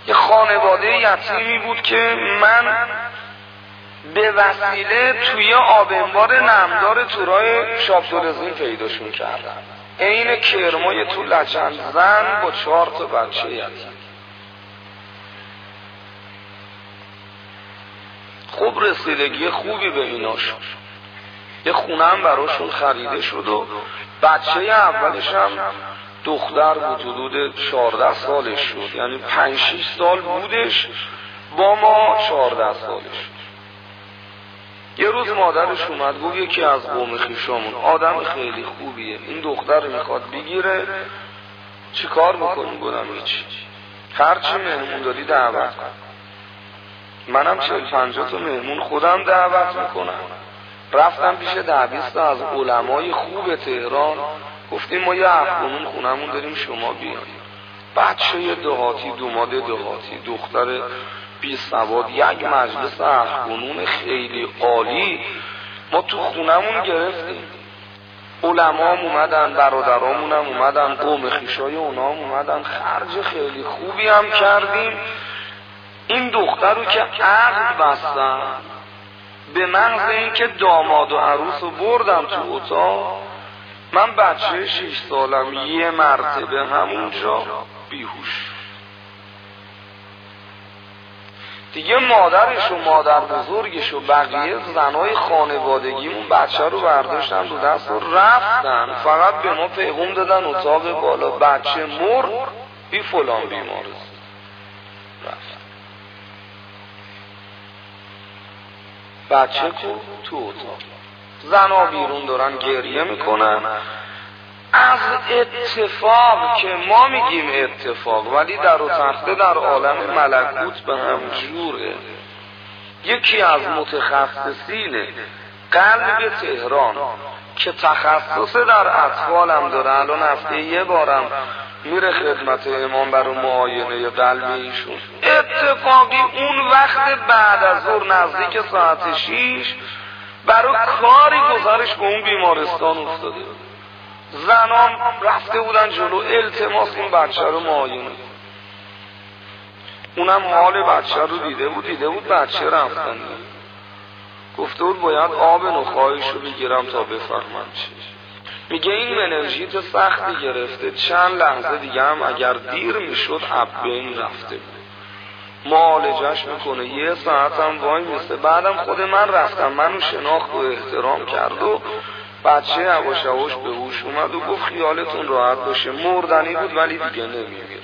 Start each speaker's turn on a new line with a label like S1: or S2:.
S1: یه خانواده یتیمی بود که من به وسیله توی آبنبار نمدار تورای شابدولزین پیداشون کردم. عین کرمای تو لچن زن با 4 تا بچه یتیم. خوب رسیدگی خوبی به اینا شد. یه خونه هم براشون خریده شد و بچه اولش هم دختر بود، حدود 14 سالش شد، یعنی 5-6 سال بودش با ما 14 سالش. یه روز مادرش اومد گفت یکی از قوم خویشامون آدم خیلی خوبیه، این دختر رو میخواد بگیره، چی کار میکنی؟ گفتم هیچی، هرچی مهمون داری دعوت کن. منم 40-50 تا مهمون خودم دعوت میکنم. رفتم پیش 10-20 تا از علمای خوب تهران، گفتیم ما یه افغانون خونمون داریم شما بیاین. بچه دهاتی، دوماده دهاتی، دختر بی سواد، یک مجلس افغانون خیلی عالی ما تو خونمون گرفتیم. علمام اومدن، برادرامون هم اومدن، قوم خویشای اونا هم اومدن، خرج خیلی خوبی هم کردیم. این دختر رو که عقد بستم، به محض اینکه داماد و عروس رو بردم تو اتاق، من بچه 6 سالم یه مرتبه همونجا بیهوش. دیگه مادرش و مادر بزرگش و بقیه زنای خانوادگیمون بچه رو برداشتن رو دست و رفتن. فقط به ما پیغام دادن اتاق بالا بچه مرد، بی فلان بیمارست. رفت بچه تو اتاق، زنا بیرون دارن گریه میکنن. از اتفاق که ما میگیم اتفاق، ولی در و تخته در عالم ملکوت به هم جوره. یکی از متخصصین قلب تهران که تخصص در اطفال هم داره، الان هفته یه بارم میره خدمت امام برای معاینه قلب ایشون، اتفاقی اون وقت بعد از ظهر نزدیک ساعت 6 برای کاری گذارش به اون بیمارستان افتاده. زنان رفته بودن جلو التماس این بچه رو معاینه. اونم حال بچه رو دیده بود بچه رفتن. گفته بود باید آب نخواهش رو بگیرم تا بفهمم چی. میگه این مننژیت سختی گرفته، چند لحظه دیگه هم اگر دیر میشد بین رفته بود. معالجش میکنه، 1 ساعت هم وای میسته. بعدم خود من رفتم، منو شناخت و احترام کرد و بچه یواش یواش به هوش اومد و گفت خیالتون راحت باشه، مردنی بود ولی دیگه نمیمیره.